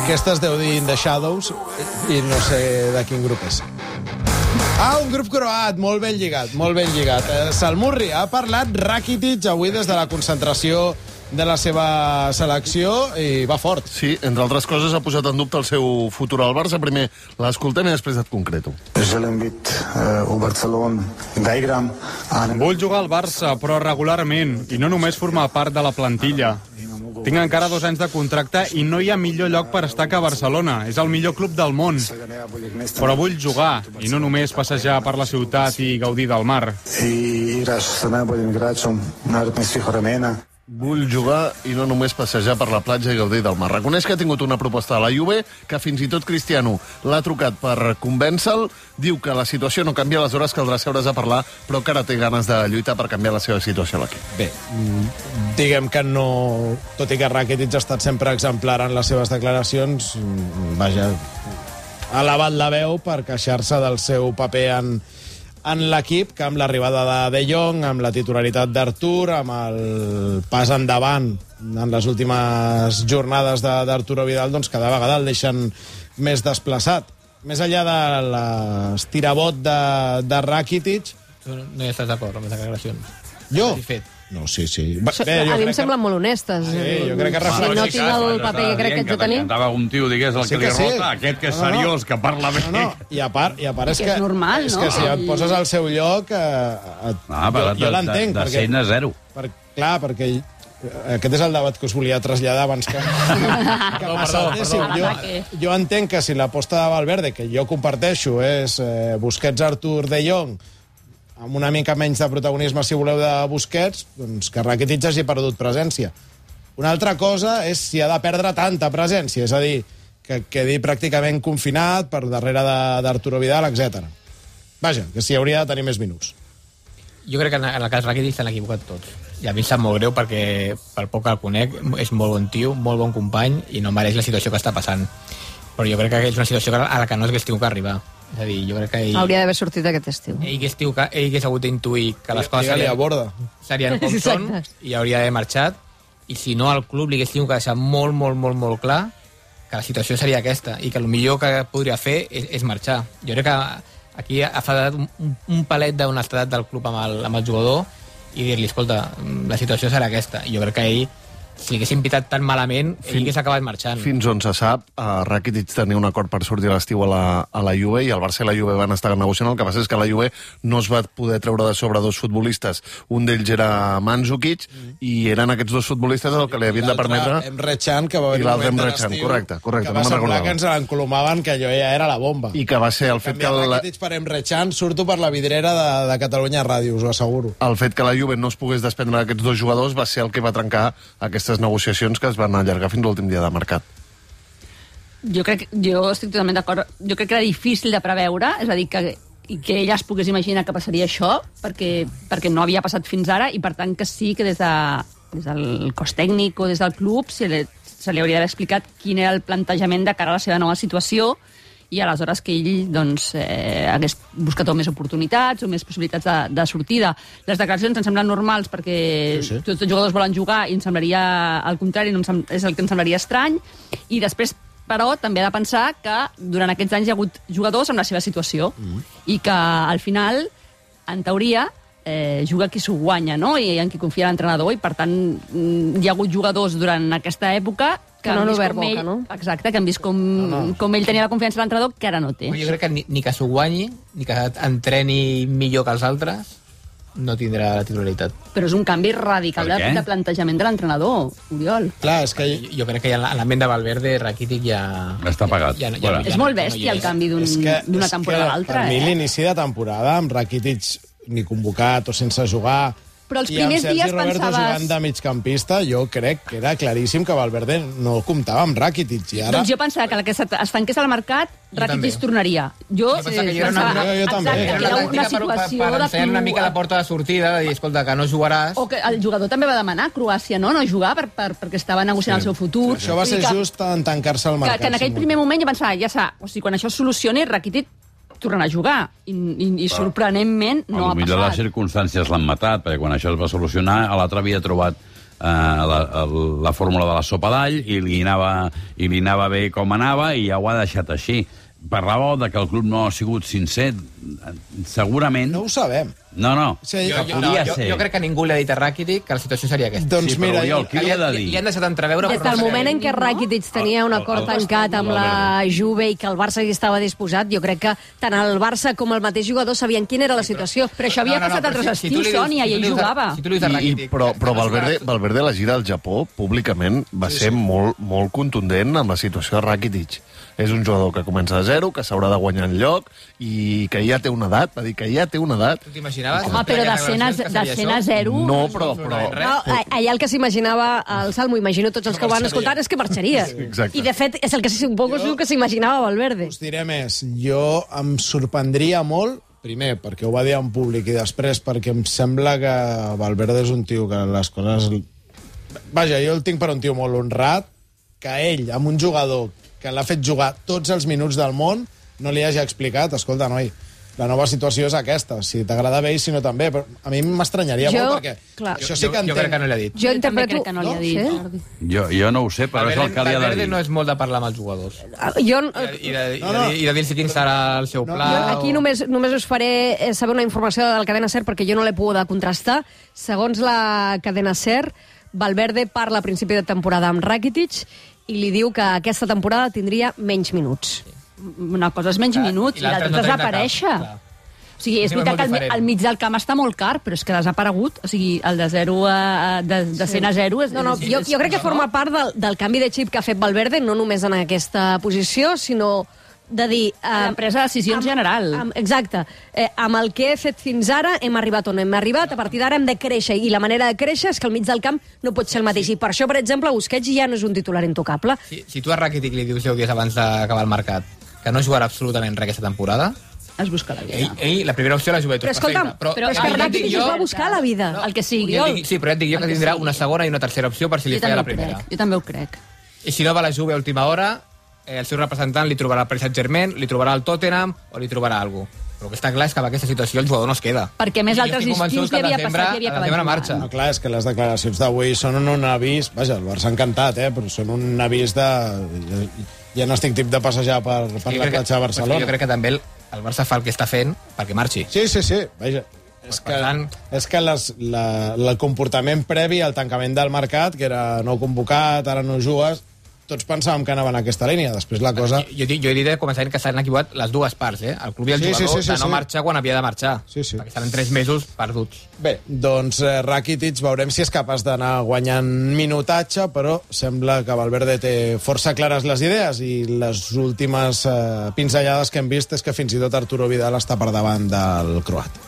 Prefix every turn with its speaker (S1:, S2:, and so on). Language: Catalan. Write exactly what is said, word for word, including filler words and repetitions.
S1: Aquesta es deu dir In the Shadows i no sé de quin grup és. Ah, un grup croat, molt ben lligat, molt ben lligat. Eh, Salmurri ha parlat Rakitic avui des de la concentració de la seva selecció i va fort.
S2: Sí, entre altres coses ha posat en dubte el seu futur al Barça. Primer l'escoltem i després et concreto.
S3: Vull jugar al Barça, però regularment, i no només formar part de la plantilla. Tinc encara dos anys de contracte i no hi ha millor lloc per estar que a Barcelona. És el millor club del món. Però vull jugar, i no només passejar per la ciutat i gaudir del mar.
S2: Vull jugar i no només passejar per la platja i gaudir del mar. Reconeix que ha tingut una proposta de la Juve, que fins i tot Cristiano l'ha trucat per convèncer-lo. Diu que la situació no canvia, aleshores caldrà seure's a parlar, però que ara té ganes de lluitar per canviar la seva situació a l'equip.
S1: Bé, diguem que no... Tot i que Rakitic ha estat sempre exemplar en les seves declaracions, vaja, ha elevat la veu per queixar-se del seu paper en... en l'equip, que amb l'arribada de De Jong, amb la titularitat d'Artur, amb el pas endavant en les últimes jornades d'Arturo Vidal, doncs cada vegada el deixen més desplaçat. Més enllà de l'estirabot de, de Rakitic...
S4: Tu no hi estàs d'acord amb les declaracions?
S1: Jo?
S4: Satisfet?
S1: No, sí, sí.
S5: Bé, a mi em semblen que... molt honestes.
S1: Sí, jo crec que...
S5: Si no tinc el paper que crec que ets de tenir...
S6: Cantava un tio, digués, el
S1: sí
S6: que li
S1: sí.
S6: rota, aquest que és seriós, que parla bé.
S1: No, no. I a part, i a part és que...
S5: És normal,
S1: és
S5: no?
S1: que si et poses al seu lloc... Eh,
S6: Ah,
S1: jo jo l'entenc.
S6: De cent a zero.
S1: Per, clar, perquè aquest és el debat que us volia traslladar abans que, que no, saltéssim. Jo, jo entenc que si l'aposta de Valverde, que jo comparteixo, és eh, Busquets, Artur, De Jong, amb una mica menys de protagonisme, si voleu, de Busquets, doncs que Rakitic hagi perdut presència. Una altra cosa és si ha de perdre tanta presència, és a dir, que quedi pràcticament confinat per darrere d'Arturo Vidal, etcètera. Vaja, que s'hi hauria de tenir més minuts.
S4: Jo crec que en el cas Rakitic s'han equivocat tots. I a mi em sap molt greu perquè, per poc que el conec, és molt bon tio, molt bon company i no mereix la situació que està passant. Però jo crec que és una situació a la que no hagués tingut que arribar. És a dir, jo crec que ell...
S5: Hauria d'haver sortit aquest estiu.
S4: Ell hagués, que, ell hagués hagut d'intuir que les coses
S1: serien,
S4: serien com són i hauria d'haver marxat, i si no al club li hagués tingut que deixar molt, molt, molt, molt clar que la situació seria aquesta i que el millor que podria fer és, és marxar. Jo crec que aquí ha faltat un, un palet d'honestedat del club amb el, amb el jugador i dir-li, escolta, la situació serà aquesta. I jo crec que ell, si li haguessin pitat tan malament, ell hagués acabat marxant.
S2: Fins on se sap, uh, Rakitic tenia un acord per sortir a l'estiu a, la, a la Juve i el Barça i la Juve van estar negociant. El que passa és que la Juve no es va poder treure de sobre dos futbolistes. Un d'ells era Mandzukic mm. i eren aquests dos futbolistes el que li havien de permetre...
S1: Emre Can, que va venir un moment de l'estiu,
S2: correcte, correcte,
S1: que va
S2: no
S1: semblar que ens l'encolomaven, que allò ja era la bomba.
S2: I que va ser el fet que...
S1: El Rakitic per Emre Can, surto per la vidrera de, de Catalunya Ràdio, us ho asseguro.
S2: El fet que la Juve no es pogués desprendre d'aquests dos jugadors va ser el que va trencar aquestes negociacions que es van allargar fins l'últim dia de mercat.
S5: Jo crec, jo estic totalment d'acord. Jo crec que era difícil de preveure, és a dir, que, i que ella es pogués imaginar que passaria això, perquè, perquè no havia passat fins ara, i per tant que sí que des, de, des del cos tècnic o des del club se li, se li hauria d'haver explicat quin era el plantejament de cara a la seva nova situació, i aleshores que ell doncs, eh, hagués buscat o més oportunitats o més possibilitats de, de sortida. Les declaracions em semblen normals perquè sí, sí. tots els jugadors volen jugar i em semblaria al contrari, no em sem és el que em semblaria estrany, i després però també ha de pensar que durant aquests anys hi ha hagut jugadors amb la seva situació mm. i que al final, en teoria, eh, juga qui s'ho guanya, no? I en qui confia l'entrenador, i per tant hi ha hagut jugadors durant aquesta època que, que no han vist com boca, ell, no? Exacte, que han vist com, no, no. com ell tenia la confiança de l'entrenador, que ara no té.
S4: Jo crec que ni, ni que s'ho guanyi, ni que entreni millor que els altres, no tindrà la titularitat.
S5: Però és un canvi radical de, de plantejament de l'entrenador, Oriol.
S1: Clar, és que...
S4: Jo, jo crec que ja en la ment de Valverde, Rakitic ja...
S6: Està pagat.
S4: Ja, ja,
S6: bueno.
S4: ja,
S5: és molt bèstia el canvi d'una un, temporada a l'altra.
S1: Per mi,
S5: eh?
S1: l'inici de temporada, amb Rakitic ni convocat o sense jugar...
S5: Però els primers
S1: dies
S5: pensaves...
S1: I amb Sergi Roberto jugant de migcampista, jo crec que era claríssim que Valverde no comptava amb Rakitic. I ara...
S5: Doncs jo pensava que la que es tanqués al mercat, Rakitic tornaria. Jo,
S4: jo pensava que jo pensava,
S1: era una, jo, jo també.
S5: Exacte, que era una situació
S4: per, per, per
S5: de...
S4: ensenyar una mica la porta de sortida, de dir, escolta, que no jugaràs...
S5: O que el jugador també va demanar a Croàcia, no?, no jugar per, per, perquè estava negociant sí. el seu futur.
S1: Sí, això va ser que, just en tancar-se al mercat.
S5: Que, que en aquell primer moment jo pensava, ja sa, o sigui, quan això es solucioni, Rakitic tornant a jugar, i, i, i sorprenentment no ha passat.
S6: Potser les circumstàncies l'han matat, perquè quan això es va solucionar, l'altre havia trobat la, la fórmula de la sopa d'all i li anava, i li anava bé com anava i ja ho ha deixat així. Parlàveu de que el club no ha sigut sincer. Segurament...
S1: No ho sabem.
S6: No, no,
S1: Sí,
S4: Jo,
S6: que
S4: jo,
S6: podia
S4: jo,
S6: ser.
S4: jo crec que ningú li ha dit a Rakitic que la situació seria aquesta.
S1: Doncs
S6: Sí, però
S1: mira,
S6: Oriol, qui li ha de
S4: Li,
S6: dir?
S4: li han deixat entreveure...
S7: Des
S4: però
S7: del
S4: no
S7: moment en
S4: sabem.
S7: què Rakitic tenia un acord
S6: el- el-
S7: tancat amb
S6: el-
S7: la Juve i que el Barça hi estava disposat, jo crec que tant el Barça com el mateix jugador sabien quina era la situació.
S5: Però això havia
S4: No, no, no,
S5: passat
S4: però
S5: altres
S4: si- si tu
S5: estius,
S4: li dius-
S5: Sònia,
S4: si
S5: i
S4: tu
S5: ell
S4: li dius a-
S5: jugava.
S4: Si tu li dius a
S2: I, i,
S4: Rakitic...
S2: però,
S4: que
S2: però
S4: no
S2: Valverde,
S4: jugarà-
S2: Valverde a la gira al Japó, públicament, va ser molt, molt contundent amb la situació de Rakitic. És un jugador que comença de zero, que s'haurà de guanyar en lloc i que ja té una edat, va dir que ja té una edat.
S4: Tu t'imaginaves?
S5: Home, però de cent a, de cent a zero...
S2: No, però... però
S7: No, a- allà el que s'imaginava el Salmo, imagino tots els que ho van escoltar, és que marxaria.
S2: Exacte.
S7: I de fet és el que un poc és el que s'imaginava Valverde.
S1: Us diré més. Jo em sorprendria molt, primer, perquè ho va dir en públic, i després perquè em sembla que Valverde és un tio que les coses... Vaja, jo el tinc per un tio molt honrat, que ell, amb un jugador que l'ha fet jugar tots els minuts del món, no li hagi explicat, escolta, noi, la nova situació és aquesta, si t'agrada bé i si no també, però a mi m'estranyaria
S7: Jo,
S1: molt, perquè
S7: clar.
S1: això sí que
S4: Jo, jo crec que no
S1: entenc.
S4: li ha dit.
S7: Jo
S5: també
S7: interpreto...
S5: crec que no li ha dit,
S7: Sí?
S5: Jordi.
S6: Jo, jo no ho sé, però és el que li ha de
S4: Valverde
S6: dir.
S4: no és molt de parlar amb els jugadors.
S7: Jo,
S4: I de, i de,
S1: No, no.
S4: i de dir-los quin serà el seu pla...
S7: Jo aquí
S4: o-
S7: només, només us faré eh, saber una informació de la cadena SER perquè jo no l'he pogut contrastar. Segons la cadena SER, Valverde parla a principi de temporada amb Rakitic i li diu que aquesta temporada tindria menys minuts.
S5: Una cosa és menys
S4: Clar,
S5: minuts
S4: i
S5: i
S4: l'altra
S5: l'altra
S4: és no
S5: és
S4: tenir
S5: desaparèixer.
S4: cap, clar.
S5: O sigui, és
S4: Sí,
S5: veritat
S4: és
S5: que al,
S4: molt diferent.
S5: al mig del camp està molt car, però és que ha desaparegut. O sigui, el de zero a, de, de cent a zero... És,
S7: No, no,
S5: és,
S7: jo, jo crec que forma part del, del canvi de xip que ha fet Valverde, no només en aquesta posició, sinó de dir...
S5: La presa de decisions general.
S7: Amb, exacte. Eh, amb el que he fet fins ara hem arribat on hem arribat, a partir d'ara hem de créixer, i la manera de créixer és que al mig del camp no pot ser el mateix. I per això, per exemple, Busquets ja no és un titular intocable.
S4: Si, si tu a Rakitic li dius deu dies abans d'acabar el mercat que no jugarà absolutament res aquesta temporada,
S5: es busca la vida.
S4: ell, ell la primera opció a la Juventus.
S7: Però escolta'm,
S4: perfecte.
S7: però és que
S4: ja et
S7: Rakitic
S4: dic
S7: es
S4: jo-
S7: va buscar la vida.
S5: El que sigui.
S4: jo et dic- Sí, però ja et dic jo que
S5: El que
S4: tindrà
S5: sigui.
S4: una segona i una tercera opció per si li
S5: Jo
S4: feia
S5: també
S4: la
S5: ho
S4: primera.
S5: crec. Jo també ho crec.
S4: I si no va a la Juve a última hora, eh, el seu representant li trobarà el Paris Saint-Germain, li trobarà el Tottenham o li trobarà alguna cosa. Però el que està clar és que amb aquesta situació el jugador no es queda.
S5: Perquè, a més,
S4: I jo
S5: altres
S4: estic convençut
S5: estius
S4: que
S5: li havia
S4: al desembre-
S5: passat i havia
S4: al
S5: acabat
S4: desembre
S5: jugant.
S4: marxa.
S1: No, clar, és que les declaracions d'avui són un avís... Vaja, el Barça ha encantat, eh? Però són un avís de... Ja no estic tip de passejar per, per
S4: Jo
S1: la
S4: crec que-
S1: platja de Barcelona.
S4: Jo crec que també el, el Barça fa el que està fent perquè marxi.
S1: Sí, sí, sí, vaja. És
S4: Per
S1: que,
S4: tant-
S1: és que les, la, el comportament previ al tancament del mercat, que era no convocat, ara no jugues, tots pensàvem que anava en aquesta línia. Després la cosa...
S4: Jo, jo, dic- jo he dit de començament que s'han equivocat les dues parts, eh? El club i el
S1: Sí, sí,
S4: jugador,
S1: sí, sí,
S4: de no
S1: sí.
S4: marxar quan havia de marxar.
S1: Sí, sí.
S4: Perquè seran tres mesos perduts.
S1: Bé, doncs eh, Rakitic veurem si és capaç d'anar guanyant minutatge, però sembla que Valverde té força clares les idees i les últimes eh, pinzellades que hem vist és que fins i tot Arturo Vidal està per davant del croat.